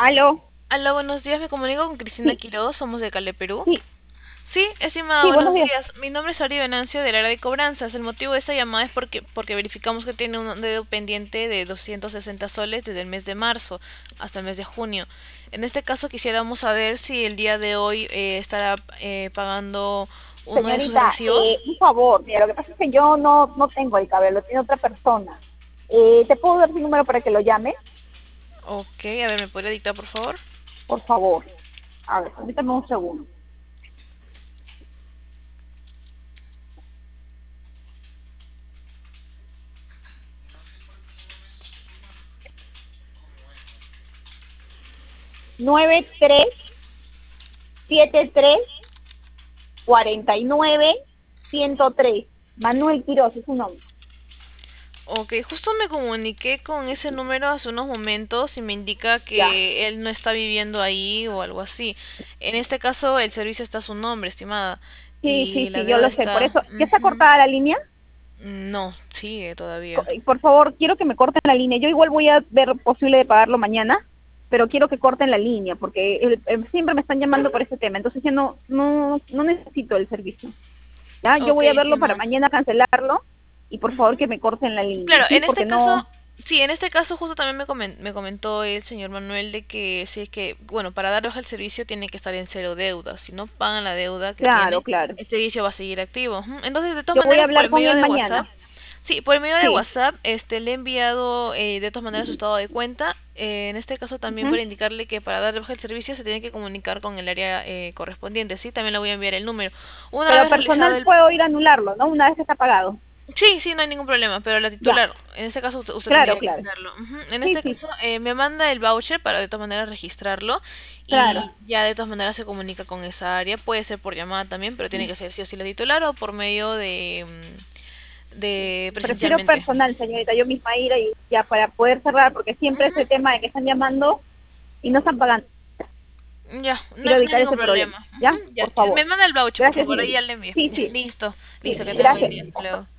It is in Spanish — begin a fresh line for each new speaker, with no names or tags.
Aló,
Aló, buenos días, me comunico con Cristina
sí,
Quiroz, somos de Cale, Perú.
sí,
Sí, estimada,
sí, buenos
buenos
días.
días. Mi nombre es Ari Venancio del área de cobranzas. El motivo de esta llamada es porque verificamos que tiene un dedo pendiente de 260 soles desde el mes de marzo hasta el mes de junio. En este caso quisiéramos saber si el día de hoy estará pagando uno de sus
Señorita,
recibos.
un favor, mira, lo que pasa es que yo no tengo el cabello, lo tiene otra persona. ¿Te puedo dar mi número para que lo llame?
Ok, a ver, ¿me podría dictar, por favor?
Por favor. A ver, permítame un segundo. 9373 49 103. Manuel Quiroz es su nombre.
Ok, justo me comuniqué con ese número hace unos momentos y me indica
Ya.
que él no está viviendo ahí o algo así. En este caso, el servicio está a su nombre, estimada,
Sí, sí,
y la
sí, yo
deuda
lo sé. Por
está...
eso, ¿ya está
ujú.
cortada la línea?
No, sigue todavía.
Por favor, quiero que me corten la línea. Yo igual voy a ver posible de pagarlo mañana, pero quiero que corten la línea porque siempre me están llamando por ese tema. Entonces yo no necesito el servicio. ¿Ya? Yo
Ok,
voy a verlo para
estimada.
mañana cancelarlo y por favor
Ujú.
que me corten la línea,
Claro,
¿sí?
en este
Porque
caso,
no,
sí, en este caso justo también me comentó el señor Manuel de que si es que, bueno, para dar baja el servicio tiene que estar en cero deuda. Si no pagan la deuda que
claro,
tiene,
claro.
el servicio va a seguir activo. Ujú. Entonces, de todas
Yo voy a
maneras, por
hablar
el
con
medio
él
de WhatsApp,
mañana.
sí, por el medio de
Sí.
WhatsApp, le he enviado de todas maneras su estado de cuenta. En este caso también
Ujú.
para indicarle que para dar baja el servicio se tiene que comunicar con el área correspondiente, sí, también le voy a enviar el número. Una
Pero
vez realizado
personal
el...
puedo ir a anularlo, ¿no? Una vez que está pagado.
Sí, sí, no hay ningún problema, pero la
Ya.
titular, en este caso usted
Claro,
tendría que
claro.
hacerlo. Ujú. En
Sí,
este
sí,
caso me manda el voucher para de todas maneras registrarlo
claro.
y ya de todas maneras se comunica con esa área. Puede ser por llamada también, pero tiene que ser sí o sí la titular o por medio de
Prefiero
presencialmente.
personal, señorita, yo misma ir y ya para poder cerrar, porque siempre ese
Ujú.
tema de que están llamando y no están pagando.
Ya,
Quiero
no hay
evitar
ningún
ese problema,
problema.
¿ya?
Ujú. Ya,
por favor.
me manda el voucher, por
Gracias,
favor, ahí
señorita.
ya le envío.
Sí,
Ya,
sí,
listo,
sí,
listo, que tenga buen
gracias.
día. Hasta luego.